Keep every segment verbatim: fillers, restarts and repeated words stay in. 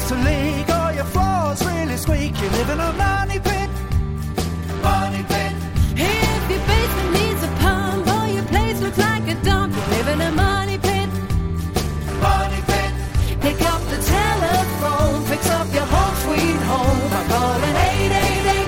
needs to leak or your floors really squeak, you live in a money pit. Money pit. If your basement needs a pump or your place looks like a dump, you live in a money pit. Money pit. Pick up the telephone, fix up your home sweet home by calling eight eight eight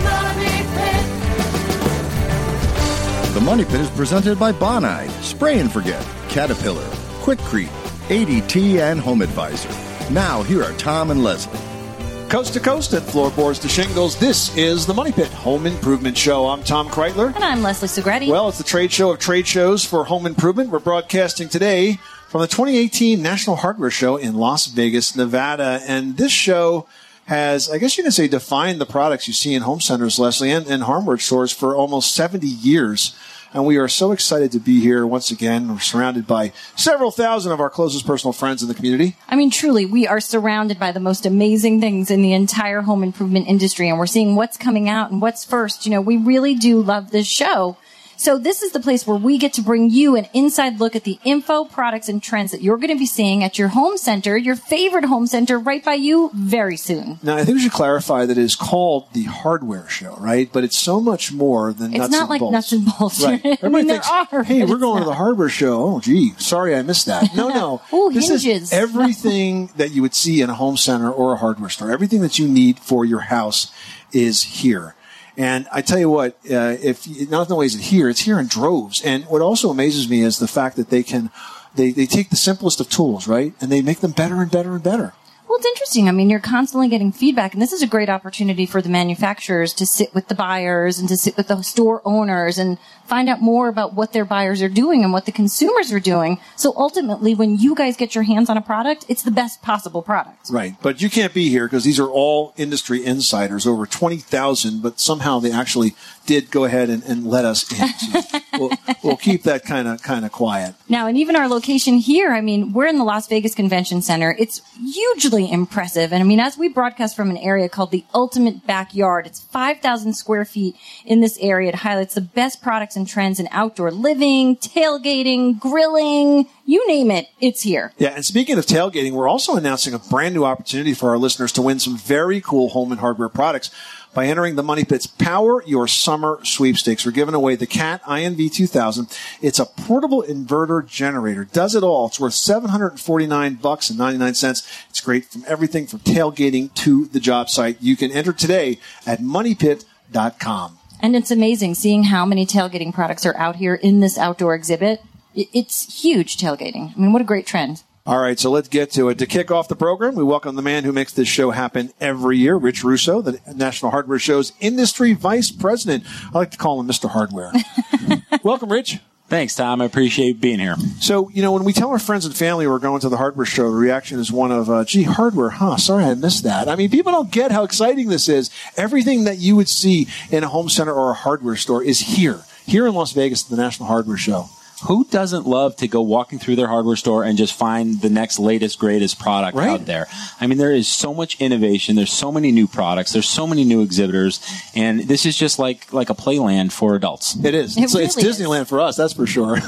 money pit. The Money Pit is presented by Bonide, Spray and Forget, Caterpillar, Quickcrete, A D T, and Home Advisor. Now, here are Tom and Leslie. Coast to coast and floorboards to shingles, this is the Money Pit Home Improvement Show. I'm Tom Kreitler. And I'm Leslie Segretti. Well, it's the trade show of trade shows for home improvement. We're broadcasting today from the twenty eighteen National Hardware Show in Las Vegas, Nevada. And this show has, I guess you can say, defined the products you see in home centers, Leslie, and, and hardware stores for almost seventy years. And we are so excited to be here once again. We're surrounded by several thousand of our closest personal friends in the community. I mean, truly, we are surrounded by the most amazing things in the entire home improvement industry, and we're seeing what's coming out and what's first. You know, we really do love this show. So this is the place where we get to bring you an inside look at the info, products, and trends that you're going to be seeing at your home center, your favorite home center, right by you very soon. Now, I think we should clarify that it is called the Hardware Show, right? But it's so much more than it's nuts not and like bolts. nuts and bolts. Right. I Everybody mean, thinks, there are, hey, but we're it's going not. to the Hardware Show. Oh, gee, sorry I missed that. No, no. Ooh, this hinges. is everything that you would see in a home center or a hardware store. Everything that you need for your house is here. And I tell you what, uh, if not only is it here, it's here in droves. And what also amazes me is the fact that they can, they, they take the simplest of tools, right? And they make them better and better and better. Well, it's interesting. I mean, you're constantly getting feedback, and this is a great opportunity for the manufacturers to sit with the buyers and to sit with the store owners and find out more about what their buyers are doing and what the consumers are doing. So ultimately, when you guys get your hands on a product, it's the best possible product. Right. But you can't be here because these are all industry insiders, over twenty thousand, but somehow they actually did go ahead and, and let us in. So we'll, we'll keep that kind of kind of quiet. Now, and even our location here, I mean, we're in the Las Vegas Convention Center. It's hugely impressive. And I mean, as we broadcast from an area called the Ultimate Backyard, it's five thousand square feet in this area. It highlights the best products and trends in outdoor living, tailgating, grilling, you name it, it's here. Yeah, and speaking of tailgating, we're also announcing a brand new opportunity for our listeners to win some very cool home and hardware products by entering the Money Pit's Power Your Summer Sweepstakes. We're giving away the Cat I N V two thousand. It's a portable inverter generator. Does it all. It's worth seven hundred forty-nine bucks and ninety-nine cents. It's great from everything from tailgating to the job site. You can enter today at money pit dot com. And it's amazing seeing how many tailgating products are out here in this outdoor exhibit. It's huge tailgating. I mean, what a great trend. All right, so let's get to it. To kick off the program, we welcome the man who makes this show happen every year, Rich Russo, the National Hardware Show's Industry Vice President. I like to call him Mister Hardware. Welcome, Rich. Thanks, Tom. I appreciate being here. So, you know, when we tell our friends and family we're going to the hardware show, the reaction is one of, uh, gee, hardware, huh? Sorry I missed that. I mean, people don't get how exciting this is. Everything that you would see in a home center or a hardware store is here, here in Las Vegas at the National Hardware Show. Who doesn't love to go walking through their hardware store and just find the next latest, greatest product right. out there? I mean, there is so much innovation. There's so many new products. There's so many new exhibitors. And this is just like, like a playland for adults. It is. It it's, really it's Disneyland is. for us, that's for sure.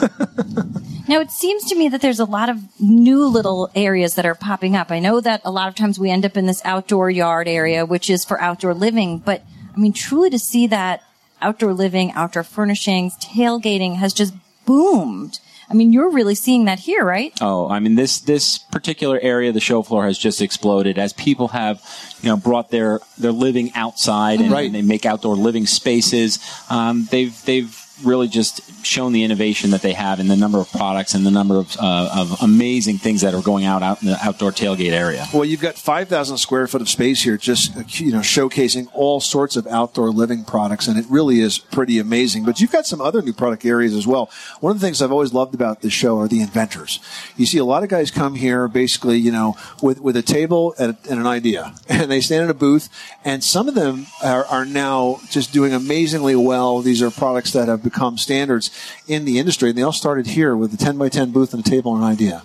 Now, it seems to me that there's a lot of new little areas that are popping up. I know that a lot of times we end up in this outdoor yard area, which is for outdoor living. But, I mean, truly to see that outdoor living, outdoor furnishings, tailgating has just boomed. I mean, you're really seeing that here, right? Oh, I mean, this this particular area of the show floor has just exploded as people have, you know, brought their, their living outside and, right. and they make outdoor living spaces. Um, they've they've really just shown the innovation that they have in the number of products and the number of, uh, of amazing things that are going out, out in the outdoor tailgate area. Well, you've got five thousand square foot of space here just, you know, showcasing all sorts of outdoor living products, and it really is pretty amazing. But you've got some other new product areas as well. One of the things I've always loved about this show are the inventors. You see a lot of guys come here basically, you know, with, with a table and, and an idea, and they stand in a booth, and some of them are, are now just doing amazingly well. These are products that have become standards in the industry, and they all started here with a ten by ten booth and a table and an idea.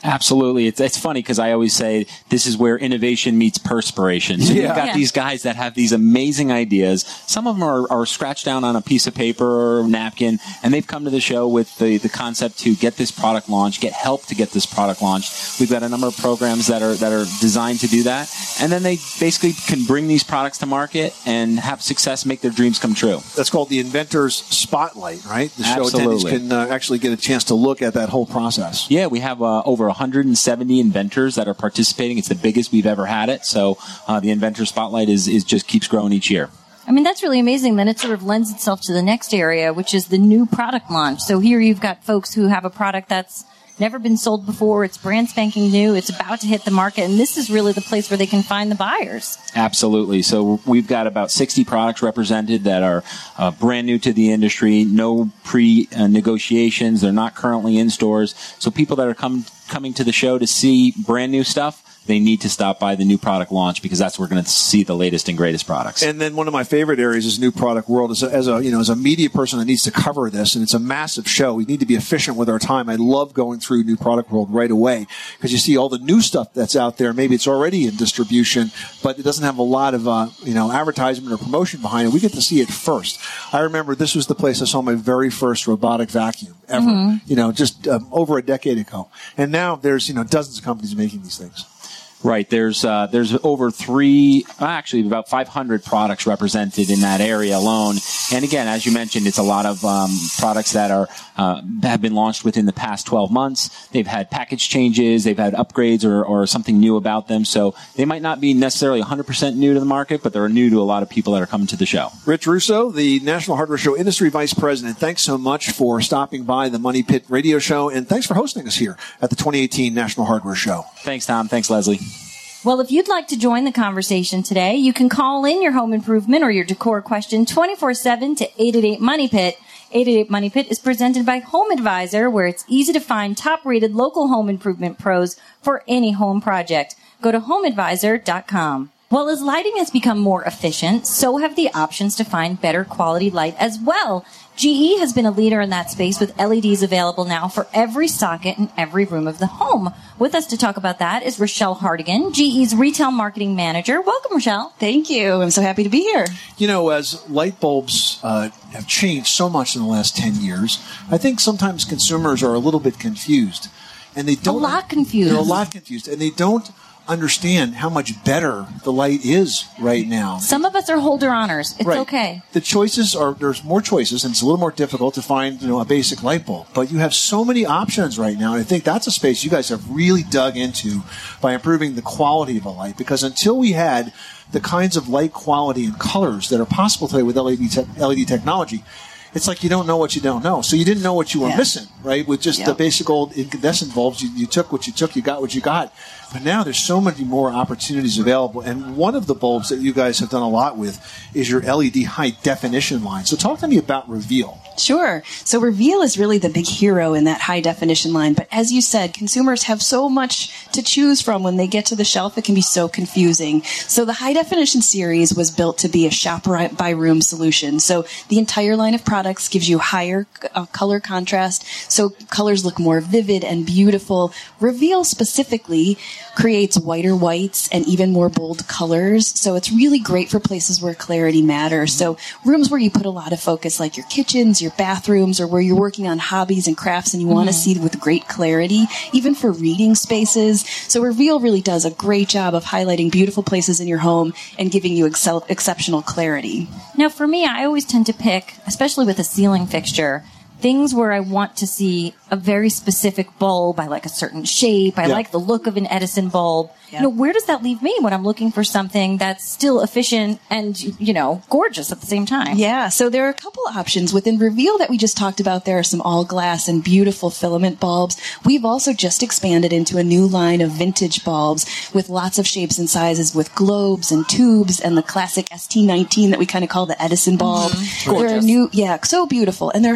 Absolutely. It's, it's funny because I always say this is where innovation meets perspiration. So Yeah. you've got Yeah. these guys that have these amazing ideas. Some of them are, are scratched down on a piece of paper or napkin, and they've come to the show with the, the concept to get this product launched, get help to get this product launched. We've got a number of programs that are that are designed to do that, and then they basically can bring these products to market and have success, make their dreams come true. That's called the Inventor's Spotlight, right? The show Absolutely. attendees can uh, actually get a chance to look at that whole process. Yeah, we have uh, over one hundred seventy inventors that are participating. It's the biggest we've ever had it. So uh, the Inventor Spotlight is, is just keeps growing each year. I mean, that's really amazing. Then it sort of lends itself to the next area, which is the new product launch. So here you've got folks who have a product that's never been sold before. It's brand spanking new. It's about to hit the market. And this is really the place where they can find the buyers. Absolutely. So we've got about sixty products represented that are uh, brand new to the industry, no pre-negotiations. They're not currently in stores. So people that are come, coming to the show to see brand new stuff, they need to stop by the new product launch because that's where we're going to see the latest and greatest products. And then one of my favorite areas is new product world. As a, as a you know as a media person that needs to cover this, and it's a massive show. We need to be efficient with our time. I love going through new product world right away because you see all the new stuff that's out there. Maybe it's already in distribution, but it doesn't have a lot of uh, you know advertisement or promotion behind it. We get to see it first. I remember this was the place I saw my very first robotic vacuum ever. Mm-hmm. You know, just um, over a decade ago, and now there's you know dozens of companies making these things. Right. There's uh, there's over three, actually about five hundred products represented in that area alone. And again, as you mentioned, it's a lot of um, products that are uh, have been launched within the past twelve months. They've had package changes, they've had upgrades or, or something new about them. So they might not be necessarily one hundred percent new to the market, but they're new to a lot of people that are coming to the show. Rich Russo, the National Hardware Show Industry Vice President, thanks so much for stopping by the Money Pit Radio Show, and thanks for hosting us here at the twenty eighteen National Hardware Show. Thanks, Tom. Thanks, Leslie. Well, if you'd like to join the conversation today, you can call in your home improvement or your decor question twenty-four seven to eight eight eight Money Pit. eight eight eight Money Pit is presented by Home Advisor, where it's easy to find top-rated local home improvement pros for any home project. Go to home advisor dot com. Well, as lighting has become more efficient, so have the options to find better quality light as well. G E has been a leader in that space with L E Ds available now for every socket in every room of the home. With us to talk about that is Rochelle Hardigan, G E's Retail Marketing Manager. Welcome, Rochelle. Thank you. I'm so happy to be here. You know, as light bulbs uh, have changed so much in the last ten years, I think sometimes consumers are a little bit confused. And they don't, A lot confused. They're a lot confused. And they don't understand how much better the light is right now. Some of us are holder honors. It's Right. okay. The choices are, there's more choices, and it's a little more difficult to find, you know, a basic light bulb. But you have so many options right now, and I think that's a space you guys have really dug into by improving the quality of a light. Because until we had the kinds of light quality and colors that are possible today with L E D, te- L E D technology, it's like you don't know what you don't know. So you didn't know what you were Yeah. missing, right? With just Yeah. the basic old incandescent bulbs, you, you took what you took, you got what you got. But now there's so many more opportunities available. And one of the bulbs that you guys have done a lot with is your L E D high definition line. So talk to me about Reveal. Sure. So Reveal is really the big hero in that high definition line. But as you said, consumers have so much to choose from when they get to the shelf. It can be so confusing. So the high definition series was built to be a shop right by room solution. So the entire line of products gives you higher uh, color contrast. So colors look more vivid and beautiful. Reveal specifically creates whiter whites and even more bold colors. So it's really great for places where clarity matters. So rooms where you put a lot of focus, like your kitchens, your bathrooms, or where you're working on hobbies and crafts and you want to see with great clarity, even for reading spaces. So Reveal really does a great job of highlighting beautiful places in your home and giving you excel- exceptional clarity. Now, for me, I always tend to pick, especially with a ceiling fixture, things where I want to see a very specific bulb. I like a certain shape. I Yeah. like the look of an Edison bulb. Yeah. You know, where does that leave me when I'm looking for something that's still efficient and, you know, gorgeous at the same time? Yeah, so there are a couple options. Within Reveal that we just talked about, there are some all glass and beautiful filament bulbs. We've also just expanded into a new line of vintage bulbs with lots of shapes and sizes with globes and tubes and the classic S T nineteen that we kind of call the Edison bulb. Mm-hmm. There are new, yeah, so beautiful. And there are so many beautiful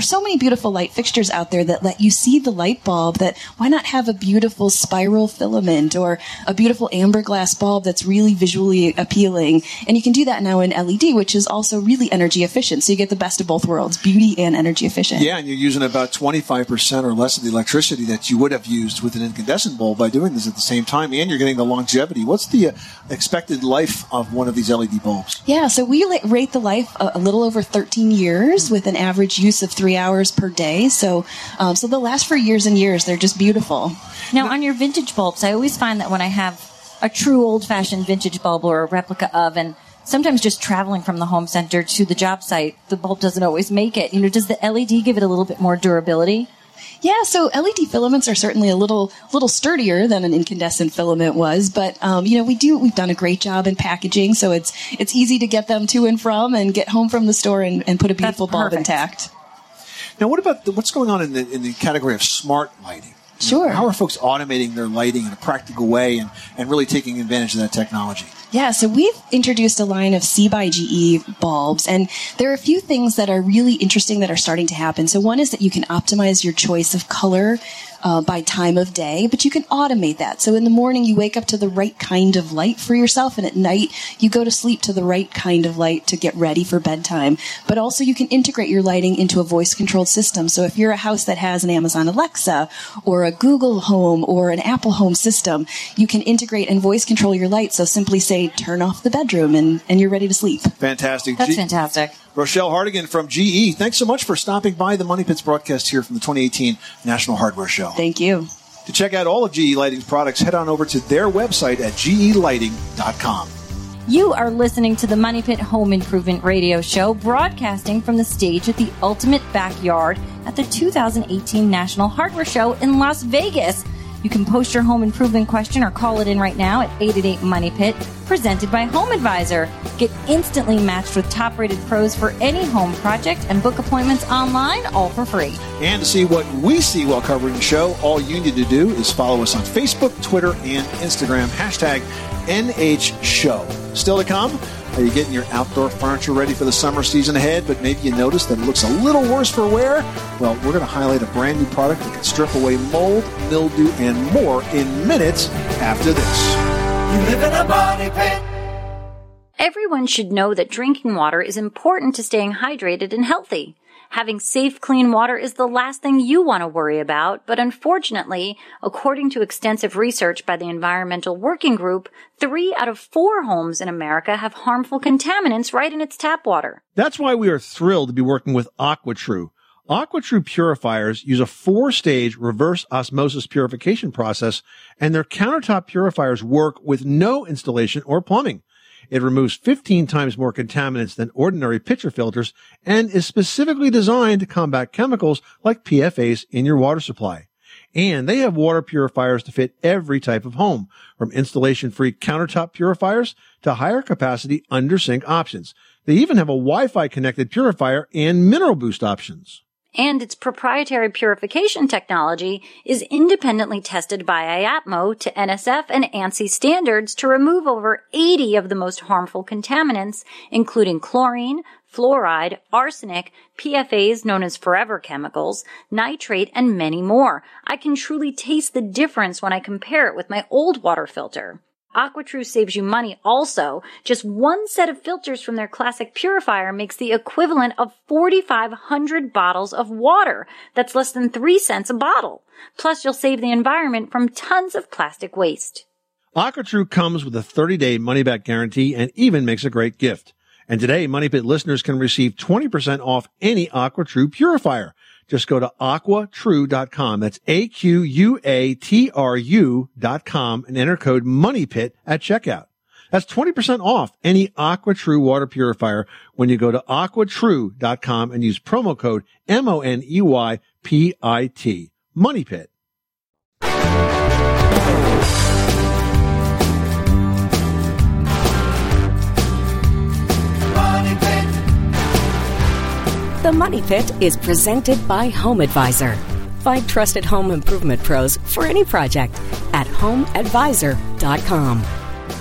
beautiful light fixtures out there that let you see the light bulb. That why not have a beautiful spiral filament or a beautiful amber glass bulb that's really visually appealing? And you can do that now in L E D, which is also really energy efficient. So you get the best of both worlds, beauty and energy efficient. Yeah, and you're using about twenty-five percent or less of the electricity that you would have used with an incandescent bulb by doing this at the same time, and you're getting the longevity. What's the uh, expected life of one of these L E D bulbs? Yeah, so we la- rate the life a, a little over thirteen years with an average use of three hours per day. So, um, so they'll last for years and years. They're just beautiful. Now, on your vintage bulbs, I always find that when I have a true old-fashioned vintage bulb or a replica of, and sometimes just traveling from the home center to the job site, the bulb doesn't always make it. You know, does the L E D give it a little bit more durability? Yeah, so L E D filaments are certainly a little little sturdier than an incandescent filament was, but um, you know we do we've done a great job in packaging, so it's it's easy to get them to and from and get home from the store and, and put a beautiful bulb intact. Now, what about the, what's going on in the in the category of smart lighting? Sure. How are folks automating their lighting in a practical way and, and really taking advantage of that technology? Yeah, so we've introduced a line of C by G E bulbs, and there are a few things that are really interesting that are starting to happen. So one is that you can optimize your choice of color uh, by time of day, but you can automate that. So in the morning, you wake up to the right kind of light for yourself, and at night, you go to sleep to the right kind of light to get ready for bedtime. But also, you can integrate your lighting into a voice-controlled system. So if you're a house that has an Amazon Alexa or a Google Home or an Apple Home system, you can integrate and voice control your light. So simply say, turn off the bedroom, and, and you're ready to sleep. Fantastic. That's G- fantastic. Rochelle Hardigan from G E, thanks so much for stopping by the Money Pits broadcast here from the twenty eighteen National Hardware Show. Thank you. To check out all of G E Lighting's products, head on over to their website at G E lighting dot com. You are listening to the Money Pit Home Improvement Radio Show, broadcasting from the stage at the Ultimate Backyard at the two thousand eighteen National Hardware Show in Las Vegas. You can post your home improvement question or call it in right now at eight eight eight Money Pit, presented by Home Advisor. Get instantly matched with top-rated pros for any home project and book appointments online, all for free. And to see what we see while covering the show, all you need to do is follow us on Facebook, Twitter, and Instagram, hashtag N H Show. Still to come, are you getting your outdoor furniture ready for the summer season ahead, but maybe you notice that it looks a little worse for wear? Well, we're going to highlight a brand new product that can strip away mold, mildew, and more in minutes after this. You live in a money pit. Everyone should know that drinking water is important to staying hydrated and healthy. Having safe, clean water is the last thing you want to worry about, but unfortunately, according to extensive research by the Environmental Working Group, three out of four homes in America have harmful contaminants right in its tap water. That's why we are thrilled to be working with AquaTrue. AquaTrue purifiers use a four-stage reverse osmosis purification process, and their countertop purifiers work with no installation or plumbing. It removes fifteen times more contaminants than ordinary pitcher filters and is specifically designed to combat chemicals like P F As in your water supply. And they have water purifiers to fit every type of home, from installation-free countertop purifiers to higher capacity under-sink options. They even have a Wi-Fi connected purifier and mineral boost options. And its proprietary purification technology is independently tested by I A P M O to N S F and ANSI standards to remove over eighty of the most harmful contaminants, including chlorine, fluoride, arsenic, P F As known as forever chemicals, nitrate, and many more. I can truly taste the difference when I compare it with my old water filter. AquaTrue saves you money also. Just one set of filters from their classic purifier makes the equivalent of forty-five hundred bottles of water. That's less than three cents a bottle. Plus, you'll save the environment from tons of plastic waste. AquaTrue comes with a thirty-day money-back guarantee and even makes a great gift. And today, Money Pit listeners can receive twenty percent off any AquaTrue purifier. Just go to aqua true dot com. That's A Q U A T R U dot com and enter code MONEYPIT at checkout. That's twenty percent off any AquaTrue water purifier when you go to aqua true dot com and use promo code M O N E Y P I T. MONEYPIT. The Money Pit is presented by Home Advisor. Find trusted home improvement pros for any project at home advisor dot com.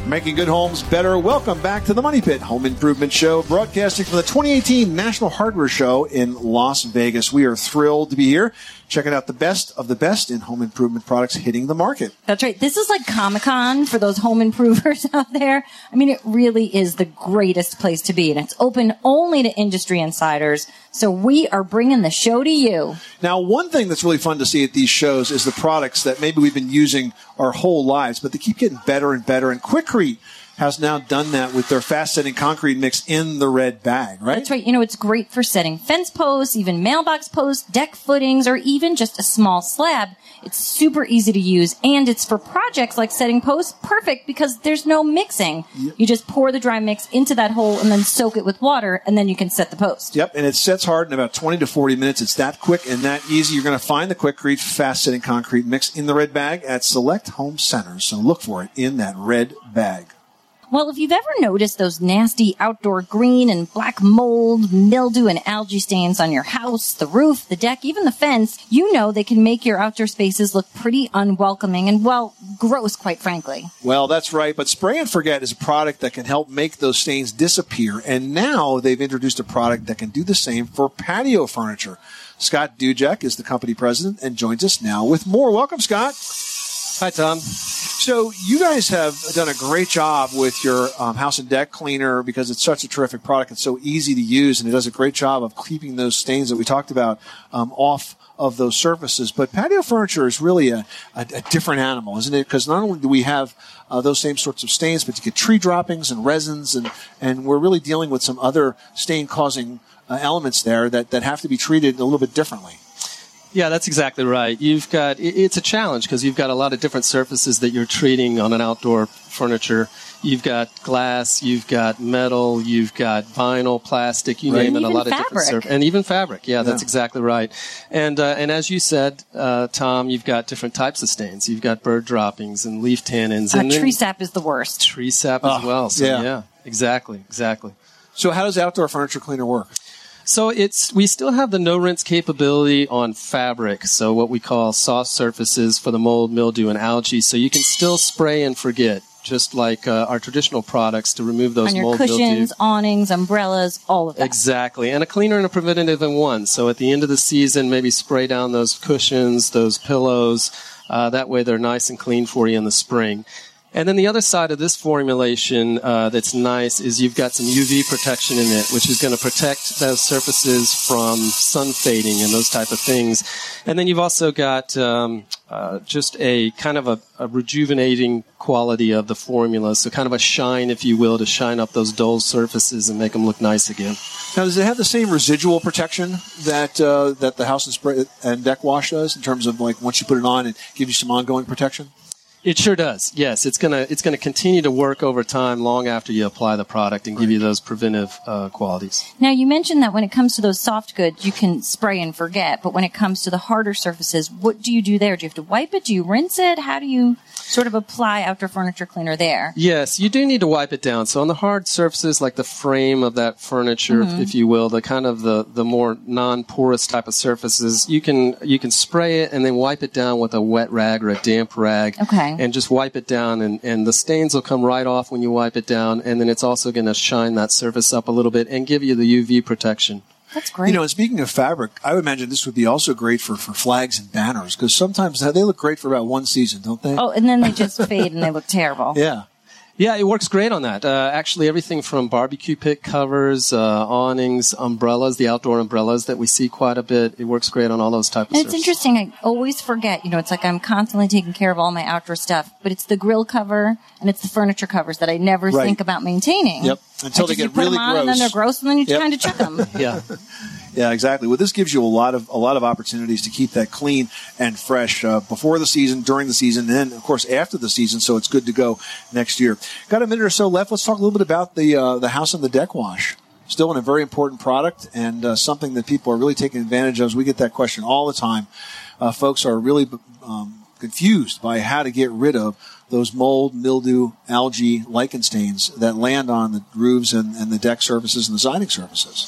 Making good homes better. Welcome back to the Money Pit Home Improvement Show, broadcasting from the twenty eighteen National Hardware Show in Las Vegas. We are thrilled to be here, checking out the best of the best in home improvement products hitting the market. That's right. This is like Comic-Con for those home improvers out there. I mean, it really is the greatest place to be, and it's open only to industry insiders. So we are bringing the show to you. Now, one thing that's really fun to see at these shows is the products that maybe we've been using our whole lives, but they keep getting better and better. And Quikrete has now done that with their fast-setting concrete mix in the red bag, right? That's right. You know, it's great for setting fence posts, even mailbox posts, deck footings, or even just a small slab. It's super easy to use, and it's for projects like setting posts, perfect because there's no mixing. Yep. You just pour the dry mix into that hole and then soak it with water, and then you can set the post. Yep, and it sets hard in about twenty to forty minutes. It's that quick and that easy. You're going to find the Quikrete fast-setting concrete mix in the red bag at select home centers, so look for it in that red bag. Well, if you've ever noticed those nasty outdoor green and black mold, mildew, and algae stains on your house, the roof, the deck, even the fence, you know they can make your outdoor spaces look pretty unwelcoming and, well, gross, quite frankly. Well, that's right, but Spray and Forget is a product that can help make those stains disappear, and now they've introduced a product that can do the same for patio furniture. Scott Dujek is the company president and joins us now with more. Welcome, Scott. Hi, Tom. So you guys have done a great job with your um, house and deck cleaner because it's such a terrific product. It's so easy to use, and it does a great job of keeping those stains that we talked about um, off of those surfaces. But patio furniture is really a, a, a different animal, isn't it? Because not only do we have uh, those same sorts of stains, but you get tree droppings and resins, and, and we're really dealing with some other stain-causing uh, elements there that, that have to be treated a little bit differently. Yeah, that's exactly right. You've got, it's a challenge because you've got a lot of different surfaces that you're treating on an outdoor furniture. You've got glass, you've got metal, you've got vinyl, plastic, you right. name and it, a lot fabric. of different surfaces. And even fabric. Yeah, yeah, that's exactly right. And uh, and as you said, uh, Tom, you've got different types of stains. You've got bird droppings and leaf tannins. Uh, and tree sap is the worst. Tree sap oh, as well. So, yeah. yeah, exactly, exactly. So how does outdoor furniture cleaner work? So it's we still have the no rinse capability on fabric, so what we call soft surfaces for the mold, mildew, and algae. So you can still spray and forget, just like uh, our traditional products, to remove those on your mold, cushions, mildew. awnings, umbrellas, all of that. Exactly, and a cleaner and a preventative in one. So at the end of the season, maybe spray down those cushions, those pillows. Uh, that way, they're nice and clean for you in the spring. And then the other side of this formulation uh, that's nice is you've got some U V protection in it, which is going to protect those surfaces from sun fading and those type of things. And then you've also got um, uh, just a kind of a, a rejuvenating quality of the formula, so kind of a shine, if you will, to shine up those dull surfaces and make them look nice again. Now, does it have the same residual protection that uh, that the house and spray and deck wash does in terms of like once you put it on, it gives you some ongoing protection? It sure does. Yes, it's gonna it's gonna continue to work over time, long after you apply the product, and give you those preventive uh, qualities. Now, you mentioned that when it comes to those soft goods, you can spray and forget. But when it comes to the harder surfaces, what do you do there? Do you have to wipe it? Do you rinse it? How do you sort of apply outdoor furniture cleaner there? Yes, you do need to wipe it down. So on the hard surfaces, like the frame of that furniture, Mm-hmm. if you will, the kind of the, the more non-porous type of surfaces, you can you can spray it and then wipe it down with a wet rag or a damp rag. Okay. And just wipe it down, and, and the stains will come right off when you wipe it down, and then it's also going to shine that surface up a little bit and give you the U V protection. That's great. You know, and speaking of fabric, I would imagine this would be also great for, for flags and banners, because sometimes they look great for about one season, don't they? Oh, and then they just fade and they look terrible. Yeah. Yeah, it works great on that. Uh, actually, everything from barbecue pit covers, uh, awnings, umbrellas, the outdoor umbrellas that we see quite a bit, it works great on all those types of And it's surfaces. interesting. I always forget, you know, it's like I'm constantly taking care of all my outdoor stuff, but it's the grill cover and it's the furniture covers that I never Right. think about maintaining. Yep. Until I they just, get you put really them on gross. and then they're gross, and then you Yep. kind of chuck them. Yeah. Yeah, exactly. Well, this gives you a lot of a lot of opportunities to keep that clean and fresh uh, before the season, during the season, and then, of course, after the season, so it's good to go next year. Got a minute or so left. Let's talk a little bit about the uh, the house and the deck wash. Still a very important product and uh, something that people are really taking advantage of. We get that question all the time. Uh, folks are really um, confused by how to get rid of those mold, mildew, algae, lichen stains that land on the roofs and, and the deck surfaces and the siding surfaces.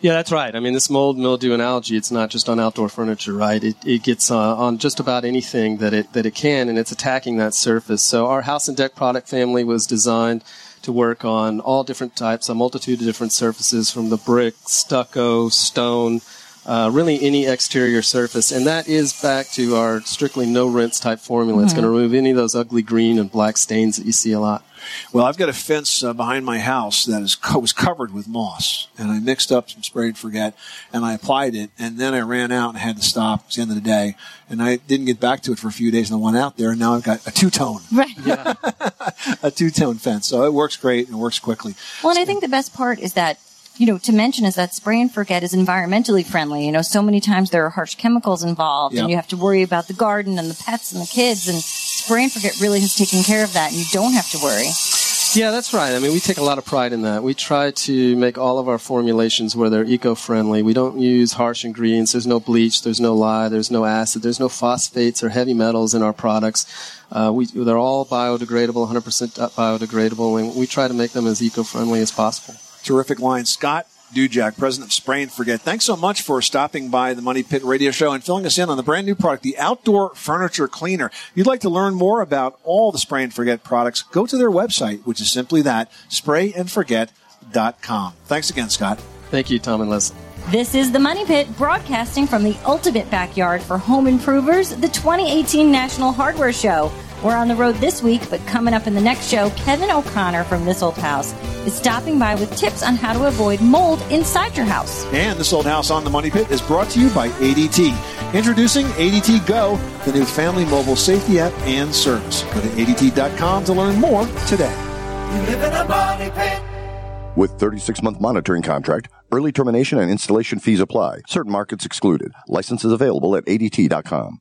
Yeah, that's right. I mean, this mold, mildew, and algae, it's not just on outdoor furniture, right? It, it gets uh, on just about anything that it, that it can, and it's attacking that surface. So our House and Deck product family was designed to work on all different types, a multitude of different surfaces, from the brick, stucco, stone, uh, really any exterior surface. And that is back to our strictly no-rinse type formula. Mm-hmm. It's going to remove any of those ugly green and black stains that you see a lot. Well, I've got a fence uh, behind my house that is co- was covered with moss, and I mixed up some spray and forget, and I applied it, and then I ran out and had to stop. It was the end of the day, and I didn't get back to it for a few days, and I went out there, and now I've got a two-tone. Right. Yeah. A two-tone fence. So it works great and it works quickly. Well, and I think the best part is that, you know, to mention is that spray and forget is environmentally friendly. You know, so many times there are harsh chemicals involved, Yep. and you have to worry about the garden and the pets and the kids, and spray and forget really has taken care of that, and you don't have to worry. Yeah, that's right. I mean, we take a lot of pride in that. We try to make all of our formulations where they're eco-friendly. We don't use harsh ingredients. There's no bleach, there's no lye, there's no acid, there's no phosphates or heavy metals in our products. Uh, we, they're all biodegradable, one hundred percent biodegradable, and we try to make them as eco-friendly as possible. Terrific line. Scott Dujak, president of Spray and Forget, thanks so much for stopping by the Money Pit Radio Show and filling us in on the brand new product, the Outdoor Furniture Cleaner. If you'd like to learn more about all the Spray and Forget products, go to their website, which is simply that, spray and forget dot com. Thanks again, Scott. Thank you, Tom and Leslie. This is the Money Pit, broadcasting from the ultimate backyard for home improvers, the twenty eighteen National Hardware Show. We're on the road this week, but coming up in the next show, Kevin O'Connor from This Old House is stopping by with tips on how to avoid mold inside your house. And This Old House on the Money Pit is brought to you by A D T. Introducing A D T Go, the new family mobile safety app and service. Go to A D T dot com to learn more today. You live in a money pit. With thirty-six month monitoring contract, early termination and installation fees apply. Certain markets excluded. Licenses available at A D T dot com.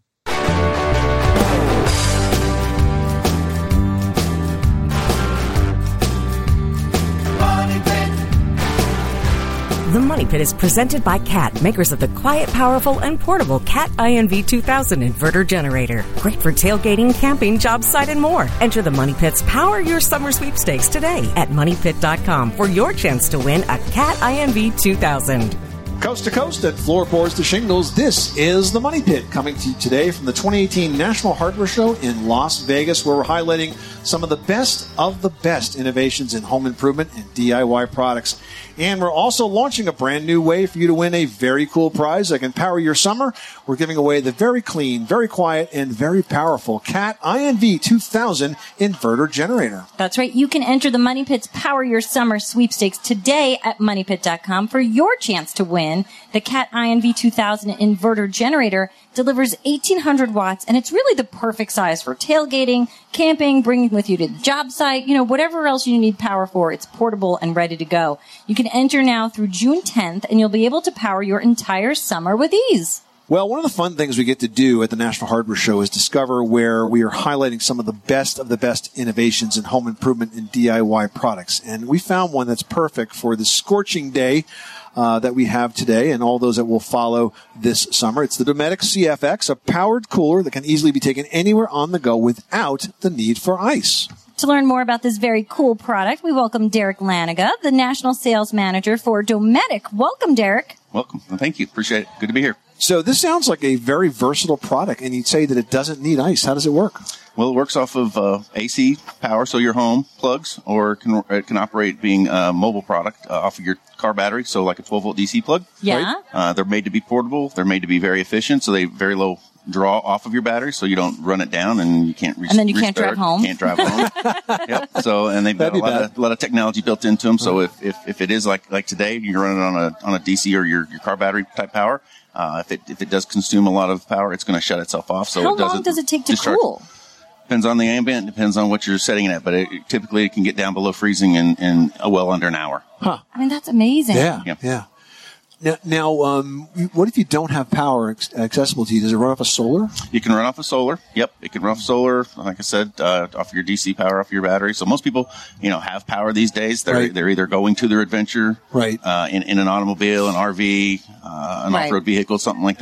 The Money Pit is presented by Cat, makers of the quiet, powerful, and portable Cat I N V two thousand inverter generator. Great for tailgating, camping, job site, and more. Enter the Money Pit's Power Your Summer Sweepstakes today at money pit dot com for your chance to win a Cat I N V two thousand. Coast to coast and floorboards to shingles, this is the Money Pit, coming to you today from the twenty eighteen National Hardware Show in Las Vegas, where we're highlighting some of the best of the best innovations in home improvement and D I Y products. And we're also launching a brand new way for you to win a very cool prize that can power your summer. We're giving away the very clean, very quiet, and very powerful Cat I N V two thousand inverter generator. That's right. You can enter the Money Pit's Power Your Summer Sweepstakes today at money pit dot com for your chance to win. The Cat I N V two thousand inverter generator delivers eighteen hundred watts, and it's really the perfect size for tailgating, camping, bringing with you to the job site, you know, whatever else you need power for. It's portable and ready to go. You can enter now through June tenth, and you'll be able to power your entire summer with ease. Well, one of the fun things we get to do at the National Hardware Show is discover where we are highlighting some of the best of the best innovations in home improvement and D I Y products. And we found one that's perfect for the scorching day uh, that we have today and all those that will follow this summer. It's the Dometic C F X, a powered cooler that can easily be taken anywhere on the go without the need for ice. To learn more about this very cool product, we welcome Derek Laniga, the National Sales Manager for Dometic. Welcome, Derek. Welcome. Thank you. Appreciate it. Good to be here. So this sounds like a very versatile product, and you'd say that it doesn't need ice. How does it work? Well, it works off of uh, A C power, so your home plugs, or it can, it can operate being a mobile product uh, off of your car battery, so like a twelve volt D C plug. Yeah. Right? Uh, they're made to be portable. They're made to be very efficient, so they very low draw off of your battery, so you don't run it down and you can't. Re- and then you can't drive home. Can't drive home. Yep. So and they've got a lot of, a lot of technology built into them. So if, if if it is like like today, you're running on a on a D C or your your car battery type power. Uh, if it if it does consume a lot of power, it's going to shut itself off. So how it doesn't long does it take to discharge. cool? Depends on the ambient. Depends on what you're setting it at. But it, typically, it can get down below freezing in, in uh, well under an hour. Huh. I mean, that's amazing. Yeah. Yep. Yeah. Now, now um, what if you don't have power ex- accessible to you? Does it run off of solar? You can run off of solar. Yep, it can run off of solar. Like I said, uh, off of your D C power, off of your battery. So most people, you know, have power these days. They're Right. they're either going to their adventure, Right. uh, in in an automobile, an R V, uh, an Right. off road vehicle, something like that.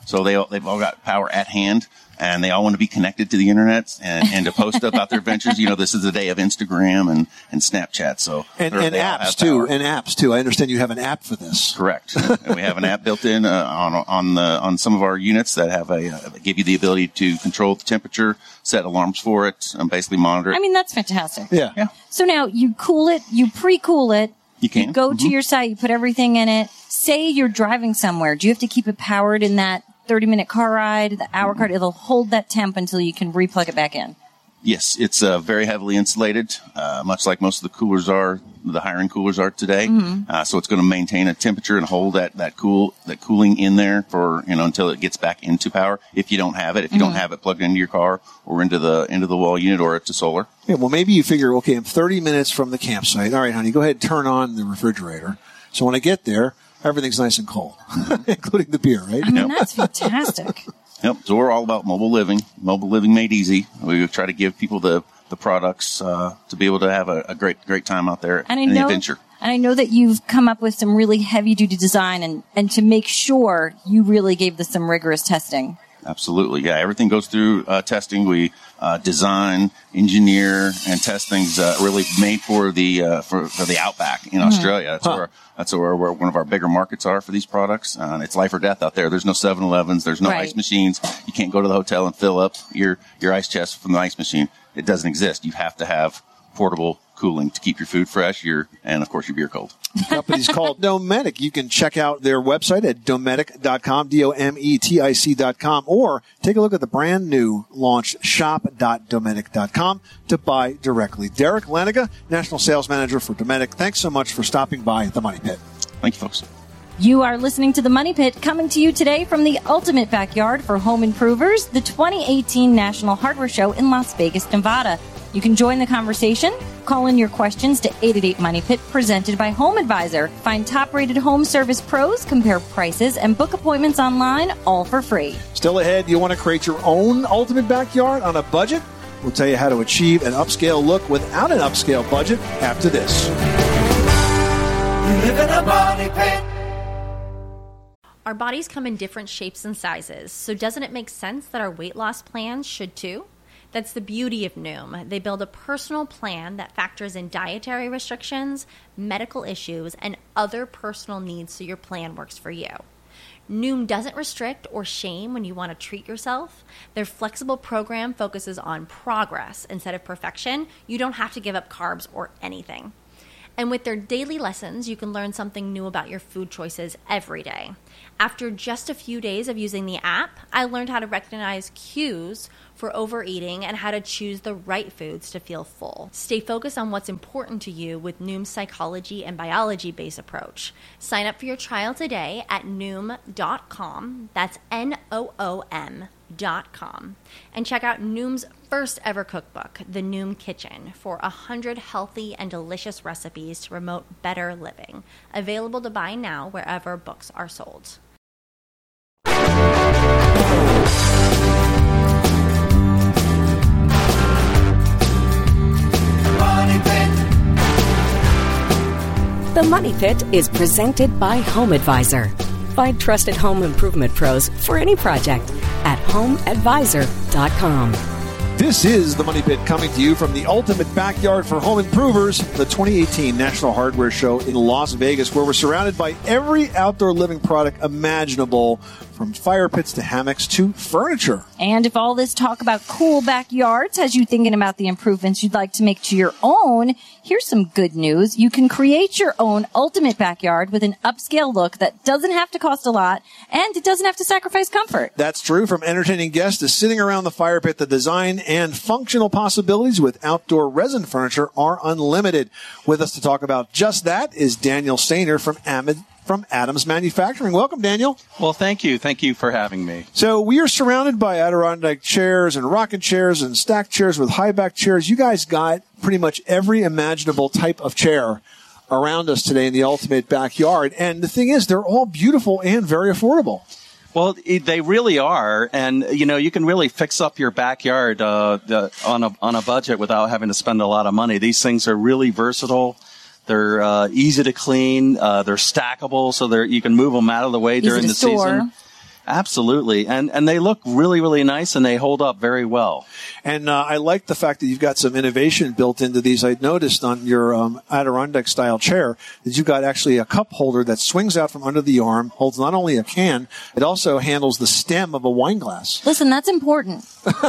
So they all, they've all got power at hand, and they all want to be connected to the internet and, and to post about their ventures. You know, this is the day of Instagram and, and Snapchat. So and, and apps too, and apps too. I understand you have an app for this. Correct. And we have an app built in uh, on on the on some of our units that have a uh, give you the ability to control the temperature, set alarms for it, and basically monitor it. I mean, that's fantastic. Yeah. Yeah. So now you cool it, you pre-cool it. You can You go mm-hmm. to your site, you put everything in it. Say you're driving somewhere. Do you have to keep it powered in that thirty-minute car ride, the hour car? It'll hold that temp until you can replug it back in. Yes, it's uh, very heavily insulated, uh, much like most of the coolers are, the higher-end coolers are today. Mm-hmm. Uh, so it's going to maintain a temperature and hold that, that cool that cooling in there for you know until it gets back into power. If you don't have it, if you Mm-hmm. don't have it plugged into your car or into the into the wall unit or to solar. Yeah, well, maybe you figure, okay, I'm thirty minutes from the campsite. All right, honey, go ahead and turn on the refrigerator. So when I get there, everything's nice and cold, including the beer, right? I mean, that's fantastic. Yep. So we're all about mobile living, mobile living made easy. We try to give people the, the products uh, to be able to have a, a great great time out there And I in the know, adventure. and I know that you've come up with some really heavy-duty design, and, and to make sure you really gave this some rigorous testing. Absolutely. Yeah. Everything goes through uh, testing. We uh, design, engineer, and test things uh, really made for the uh, for, for the outback in Australia. That's Huh. where that's where, where one of our bigger markets are for these products. Uh, it's life or death out there. There's no seven elevens. There's no Right. ice machines. You can't go to the hotel and fill up your your ice chest from the ice machine. It doesn't exist. You have to have portable cooling to keep your food fresh, your and of course your beer cold. The company's called Dometic. You can check out their website at dometic dot com, D O M E T I C dot com, or take a look at the brand new launch shop dot dometic dot com to buy directly. Derek Laniga, National Sales Manager for Dometic, thanks so much for stopping by at the Money Pit. Thank you, folks. You are listening to The Money Pit, coming to you today from the ultimate backyard for home improvers, the twenty eighteen National Hardware Show in Las Vegas, Nevada. You can join the conversation. Call in your questions to eight eight eight Money Pit, presented by Home Advisor. Find top-rated home service pros, compare prices, and book appointments online, all for free. Still ahead, you want to create your own ultimate backyard on a budget? We'll tell you how to achieve an upscale look without an upscale budget after this. You live in a money pit. Our bodies come in different shapes and sizes, so doesn't it make sense that our weight loss plans should too? That's the beauty of Noom. They build a personal plan that factors in dietary restrictions, medical issues, and other personal needs so your plan works for you. Noom doesn't restrict or shame when you want to treat yourself. Their flexible program focuses on progress instead of perfection. You don't have to give up carbs or anything. And with their daily lessons, you can learn something new about your food choices every day. After just a few days of using the app, I learned how to recognize cues for overeating and how to choose the right foods to feel full. Stay focused on what's important to you with Noom's psychology and biology-based approach. Sign up for your trial today at noom dot com. That's N O O M dot com. And check out Noom's first ever cookbook, The Noom Kitchen, for one hundred healthy and delicious recipes to promote better living. Available to buy now wherever books are sold. The Money Pit is presented by Home Advisor. Find trusted home improvement pros for any project at home advisor dot com. This is the Money Pit, coming to you from the ultimate backyard for home improvers, the twenty eighteen National Hardware Show in Las Vegas, where we're surrounded by every outdoor living product imaginable, from fire pits to hammocks to furniture. And if all this talk about cool backyards has you thinking about the improvements you'd like to make to your own, here's some good news. You can create your own ultimate backyard with an upscale look that doesn't have to cost a lot, and it doesn't have to sacrifice comfort. That's true. From entertaining guests to sitting around the fire pit, the design and functional possibilities with outdoor resin furniture are unlimited. With us to talk about just that is Daniel Stainer from Amid. From Adams Manufacturing. Welcome, Daniel. Well, thank you. Thank you for having me. So we are surrounded by Adirondack chairs and rocking chairs and stacked chairs with high back chairs. You guys got pretty much every imaginable type of chair around us today in the ultimate backyard. And the thing is, they're all beautiful and very affordable. Well, they really are, and you know you can really fix up your backyard uh, the, on a on a budget without having to spend a lot of money. These things are really versatile. They're uh, easy to clean. Uh, they're stackable, so they're you can move them out of the way Easy during to the store. season. Absolutely. And and they look really, really nice, and they hold up very well. And uh, I like the fact that you've got some innovation built into these. I noticed on your um, Adirondack-style chair that you've got actually a cup holder that swings out from under the arm, holds not only a can, it also handles the stem of a wine glass. Listen, that's important.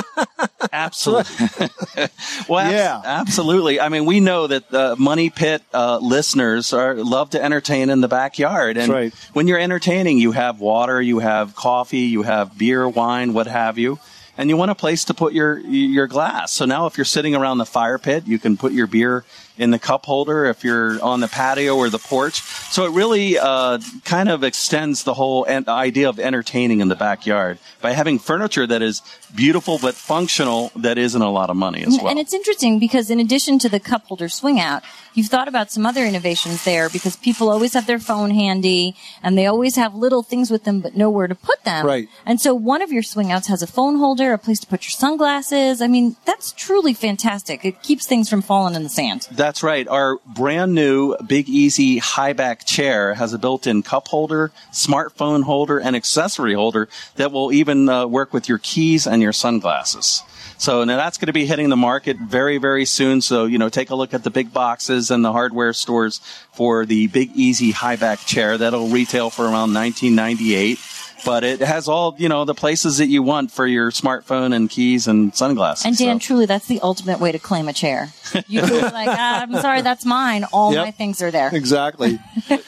Absolutely. well, yeah. absolutely. I mean, we know that the Money Pit uh, listeners are love to entertain in the backyard. And That's right. when you're entertaining, you have water, you have coffee, you have beer, wine, what have you. And you want a place to put your your glass. So now if you're sitting around the fire pit, you can put your beer in the cup holder if you're on the patio or the porch. So it really uh, kind of extends the whole en- idea of entertaining in the backyard by having furniture that is beautiful but functional that isn't a lot of money as well. And it's interesting because in addition to the cup holder swing out, you've thought about some other innovations there because people always have their phone handy and they always have little things with them but nowhere to put them. Right. And so one of your swing outs has a phone holder, a place to put your sunglasses. I mean, that's truly fantastic. It keeps things from falling in the sand. That's right. Our brand new Big Easy high back chair has a built-in cup holder, smartphone holder, and accessory holder that will even uh, work with your keys and your sunglasses. So now that's going to be hitting the market very, very soon. So, you know, take a look at the big boxes and the hardware stores for the Big Easy high back chair. That'll retail for around nineteen ninety-eight. But it has all, you know, the places that you want for your smartphone and keys and sunglasses. And Dan, so. truly, that's the ultimate way to claim a chair. You can be like, ah, I'm sorry, that's mine. All Yep. my things are there. Exactly.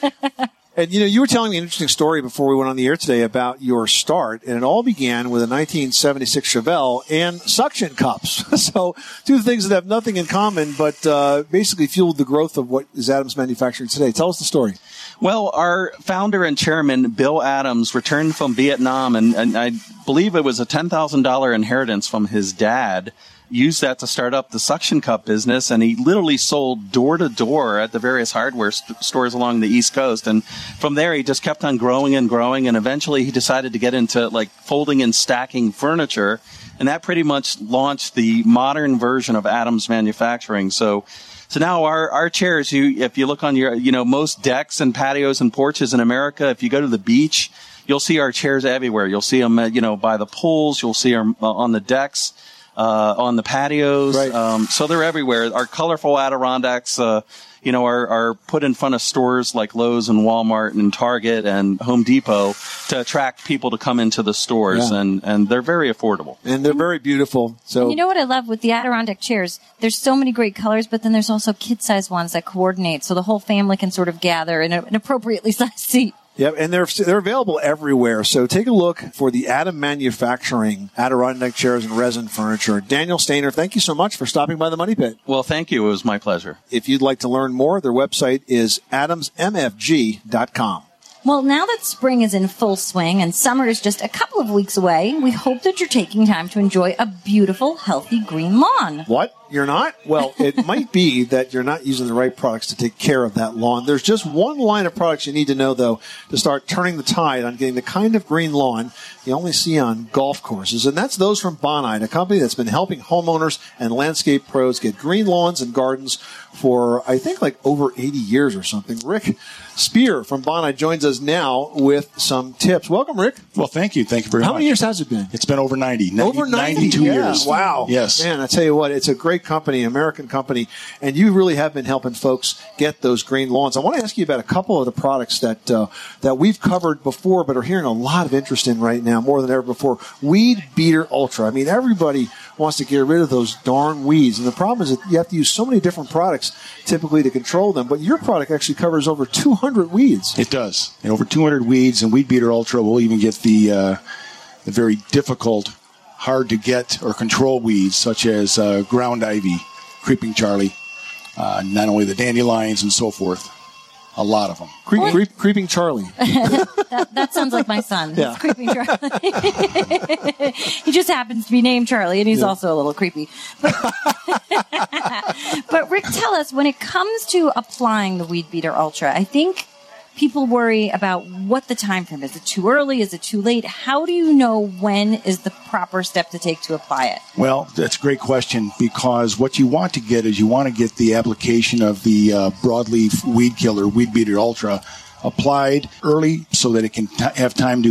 And, you know, you were telling me an interesting story before we went on the air today about your start, and it all began with a nineteen seventy-six Chevelle and suction cups. So two things that have nothing in common, but uh, basically fueled the growth of what is Adams Manufacturing today. Tell us the story. Well, our founder and chairman, Bill Adams, returned from Vietnam, and, and I believe it was a ten thousand dollars inheritance from his dad. Used that to start up the suction cup business, and he literally sold door to door at the various hardware st- stores along the East Coast. And from there, he just kept on growing and growing, and eventually he decided to get into like folding and stacking furniture, and that pretty much launched the modern version of Adams Manufacturing. So, so now our our chairs, you if you look on your you know most decks and patios and porches in America, if you go to the beach, you'll see our chairs everywhere. You'll see them, uh, you know, by the pools. You'll see them uh, on the decks. Uh, on the patios. Right. Um, so they're everywhere. Our colorful Adirondacks, uh, you know, are, are put in front of stores like Lowe's and Walmart and Target and Home Depot to attract people to come into the stores. Yeah. And, and they're very affordable. And they're very beautiful. So And you know what I love with the Adirondack chairs? There's so many great colors, but then there's also kid-sized ones that coordinate so the whole family can sort of gather in a, an appropriately sized seat. Yep, and they're they're available everywhere. So take a look for the Adam Manufacturing Adirondack chairs and resin furniture. Daniel Stainer, thank you so much for stopping by the Money Pit. Well, thank you. It was my pleasure. If you'd like to learn more, their website is adams m f g dot com. Well, now that spring is in full swing and summer is just a couple of weeks away, we hope that you're taking time to enjoy a beautiful, healthy green lawn. What? You're not? Well, it might be that you're not using the right products to take care of that lawn. There's just one line of products you need to know, though, to start turning the tide on getting the kind of green lawn you only see on golf courses. And that's those from Bonide, a company that's been helping homeowners and landscape pros get green lawns and gardens for, I think, like over eighty years or something. Rick Spear from Bonide joins us now with some tips. Welcome, Rick. Well, thank you. Thank you very How much. How many years has it been? It's been over ninety. Over ninety? ninety-two Yeah. years. Wow. Yes. Man, I tell you what, it's a great company, American company, and you really have been helping folks get those green lawns. I want to ask you about a couple of the products that uh, that we've covered before but are hearing a lot of interest in right now, more than ever before. Weed Beater Ultra. I mean, everybody wants to get rid of those darn weeds, and the problem is that you have to use so many different products typically to control them, but your product actually covers over two hundred weeds. It does. And over two hundred weeds, and Weed Beater Ultra will even get the, uh, the very difficult, hard to get or control weeds such as uh, ground ivy, creeping Charlie, uh, not only the dandelions and so forth. A lot of them. Creep, creep, creeping Charlie. that, that sounds like my son. Yeah. He's creeping Charlie. He just happens to be named Charlie, and he's Yeah. also a little creepy. But, but Rick, tell us, when it comes to applying the Weed Beater Ultra, I think people worry about what the time frame is. Is it too early? Is it too late? How do you know when is the proper step to take to apply it? Well, that's a great question, because what you want to get is you want to get the application of the uh, broadleaf weed killer, Weed Beater Ultra, applied early so that it can t- have time to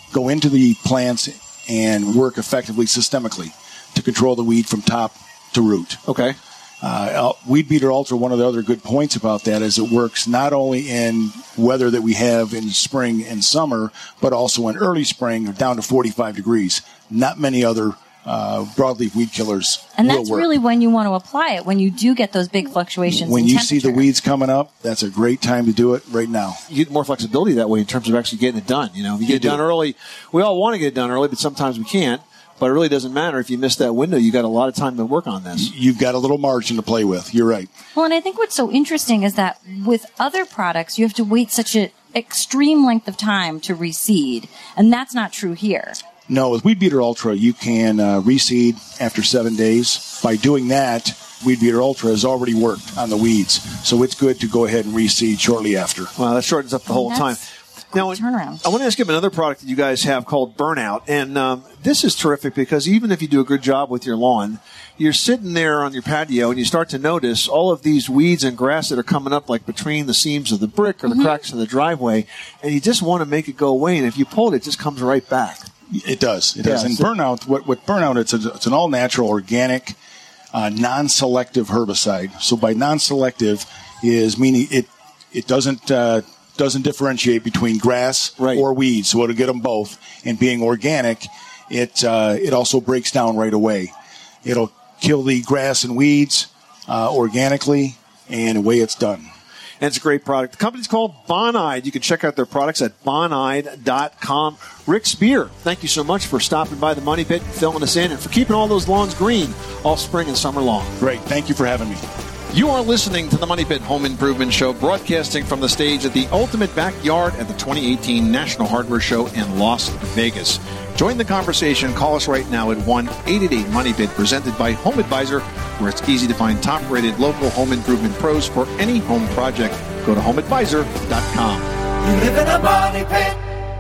go into the plants and work effectively systemically to control the weed from top to root. Okay. Uh, Weed Beater Ultra, one of the other good points about that is it works not only in weather that we have in spring and summer, but also in early spring down to forty-five degrees. Not many other uh, broadleaf weed killers And will that's work. really when you want to apply it, when you do get those big fluctuations When in you temperature. see the weeds coming up, that's a great time to do it right now. You get more flexibility that way in terms of actually getting it done. You know, if you get You it done do. early, we all want to get it done early, but sometimes we can't. But it really doesn't matter if you miss that window. You got a lot of time to work on this. You've got a little margin to play with. You're right. Well, and I think what's so interesting is that with other products, you have to wait such an extreme length of time to reseed, and that's not true here. No, with Weed Beater Ultra, you can uh, reseed after seven days. By doing that, Weed Beater Ultra has already worked on the weeds, so it's good to go ahead and reseed shortly after. Wow, that shortens up the whole time. Now, turnaround. I want to ask you about another product that you guys have called Burnout, and um, this is terrific because even if you do a good job with your lawn, you're sitting there on your patio and you start to notice all of these weeds and grass that are coming up like between the seams of the brick or the Mm-hmm. cracks of the driveway, and you just want to make it go away, and if you pull it, it just comes right back. It does. It does. Yeah, And so- Burnout, what, what Burnout, it's, a, it's an all-natural, organic, uh, non-selective herbicide. So by non-selective is meaning it it doesn't uh, doesn't differentiate between grass or weeds. So it'll get them both. And being organic, it uh, it also breaks down right away. It'll kill the grass and weeds uh, organically, and away it's done. And it's a great product. The company's called Bonide. You can check out their products at bonide dot com. Rick Spear, thank you so much for stopping by the Money Pit, filling us in, and for keeping all those lawns green all spring and summer long. Great. Thank you for having me. You are listening to the Money Pit Home Improvement Show, broadcasting from the stage at the Ultimate Backyard at the twenty eighteen National Hardware Show in Las Vegas. Join the conversation. Call us right now at one eight eight eight money pit, presented by Home Advisor, where it's easy to find top-rated local home improvement pros for any home project. Go to home advisor dot com. You live in a money pit.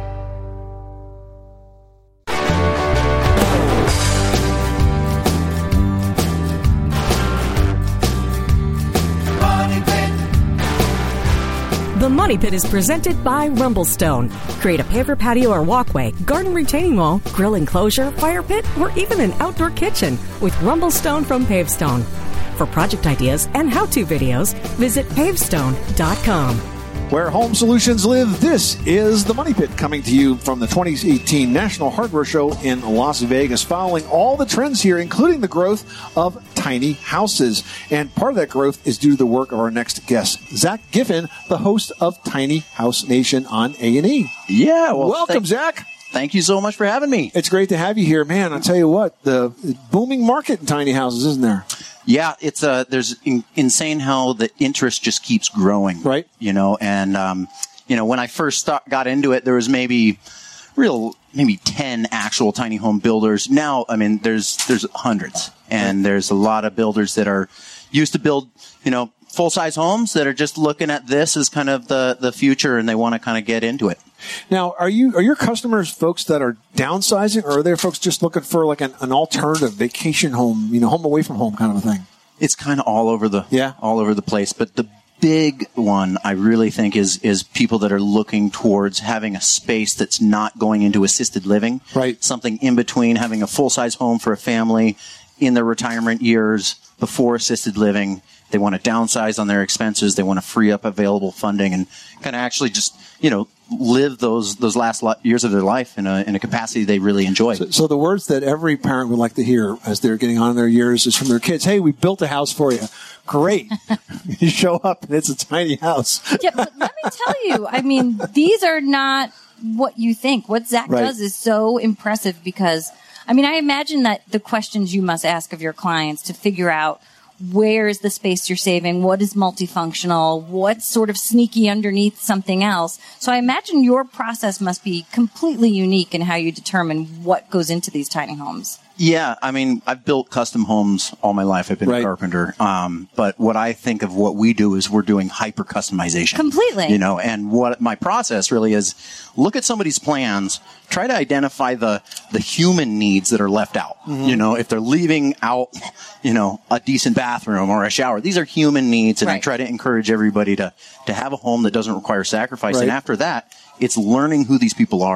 The Money Pit is presented by Rumblestone. Create a paver patio or walkway, garden retaining wall, grill enclosure, fire pit, or even an outdoor kitchen with Rumblestone from Pavestone. For project ideas and how-to videos, visit pavestone dot com. Where home solutions live, this is the Money Pit, coming to you from the twenty eighteen National Hardware Show in Las Vegas, following all the trends here, including the growth of tiny houses. And part of that growth is due to the work of our next guest, Zach Giffen, the host of Tiny House Nation on A and E. Yeah, well, welcome, thank- Zach. Thank you so much for having me. It's great to have you here, man. I'll tell you what, the booming market in tiny houses, isn't there? Yeah, it's uh, there's in, insane how the interest just keeps growing, right? You know, and um, you know, when I first start, got into it, there was maybe real maybe ten actual tiny home builders. Now, I mean, there's there's hundreds, and there's a lot of builders that are used to build, you know, full size homes that are just looking at this as kind of the the future, and they want to kind of get into it. Now, are you are your customers folks that are downsizing, or are they folks just looking for like an, an alternative vacation home, you know, home away from home kind of a thing? It's kind of all over the yeah, all over the place. But the big one, I really think, is is people that are looking towards having a space that's not going into assisted living, right? Something in between, having a full size home for a family in their retirement years before assisted living. They want to downsize on their expenses. They want to free up available funding and kind of actually just, you know, live those those last lo- years of their life in a in a capacity they really enjoy. So, so the words that every parent would like to hear as they're getting on in their years is from their kids. Hey, we built a house for you. Great. You show up and it's a tiny house. Yeah, but let me tell you, I mean, these are not what you think. What Zach Right. does is so impressive because, I mean, I imagine that the questions you must ask of your clients to figure out where is the space you're saving? What is multifunctional? What's sort of sneaky underneath something else? So I imagine your process must be completely unique in how you determine what goes into these tiny homes. Yeah, I mean, I've built custom homes all my life. I've been Right. a carpenter. Um, but what I think of what we do is we're doing hyper customization. Completely. You know, and what my process really is, look at somebody's plans, try to identify the, the human needs that are left out. Mm-hmm. You know, if they're leaving out, you know, a decent bathroom or a shower, these are human needs. And I Right. try to encourage everybody to, to have a home that doesn't require sacrifice. Right. And after that, it's learning who these people are.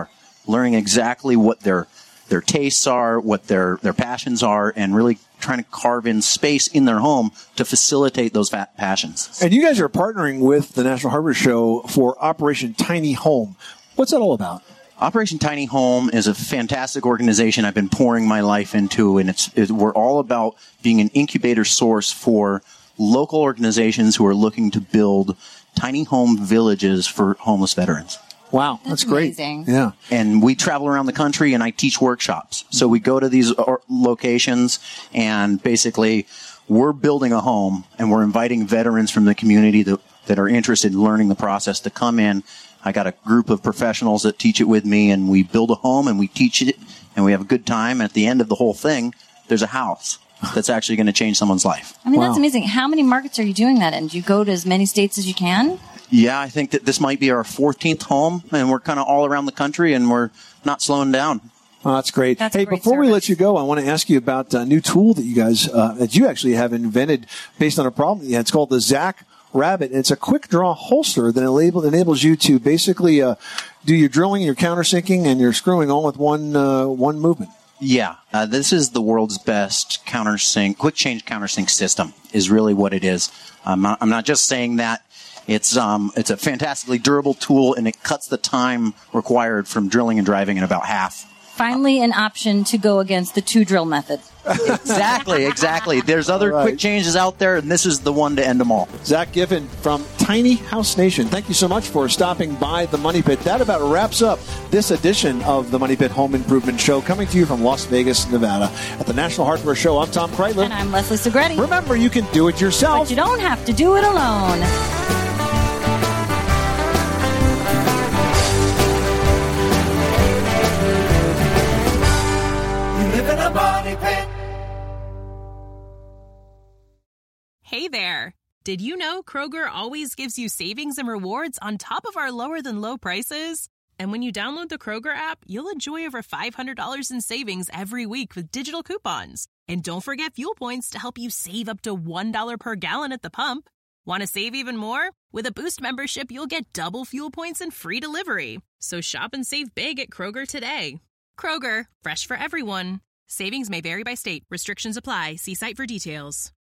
learning exactly what their their tastes are, what their, their passions are, and really trying to carve in space in their home to facilitate those fa- passions. And you guys are partnering with the National Hardware Show for Operation Tiny Home. What's that all about? Operation Tiny Home is a fantastic organization I've been pouring my life into, and it's it, we're all about being an incubator source for local organizations who are looking to build tiny home villages for homeless veterans. Wow, that's, that's great. Amazing. Yeah. And we travel around the country and I teach workshops. So we go to these or- locations and basically we're building a home and we're inviting veterans from the community that, that are interested in learning the process to come in. I got a group of professionals that teach it with me, and we build a home and we teach it and we have a good time. At the end of the whole thing, there's a house that's actually going to change someone's life. I mean, Wow. that's amazing. How many markets are you doing that in? Do you go to as many states as you can? Yeah, I think that this might be our fourteenth home, and we're kind of all around the country, and we're not slowing down. Oh, that's great. That's hey, great before we service. let you go, I want to ask you about a new tool that you guys, uh, that you actually have invented based on a problem. Yeah, it's called the Zach Rabbit. It's a quick draw holster that enable, enables you to basically uh, do your drilling, your countersinking, and your screwing all with one uh, one movement. Yeah, uh, this is the world's best countersink, quick change countersink system is really what it is. I'm not, I'm not just saying that. It's um, it's a fantastically durable tool, and it cuts the time required from drilling and driving in about half. Finally, an option to go against the two drill method. Exactly, exactly. There's other All right. quick changes out there, and this is the one to end them all. Zach Giffen from Tiny House Nation, thank you so much for stopping by the Money Pit. That about wraps up this edition of the Money Pit Home Improvement Show, coming to you from Las Vegas, Nevada. At the National Hardware Show, I'm Tom Kreitler. And I'm Leslie Segretti. Remember, you can do it yourself. But you don't have to do it alone. You live in a money pit. Hey there! Did you know Kroger always gives you savings and rewards on top of our lower-than-low prices? And when you download the Kroger app, you'll enjoy over five hundred dollars in savings every week with digital coupons. And don't forget fuel points to help you save up to one dollar per gallon at the pump. Want to save even more? With a Boost membership, you'll get double fuel points and free delivery. So shop and save big at Kroger today. Kroger, fresh for everyone. Savings may vary by state. Restrictions apply. See site for details.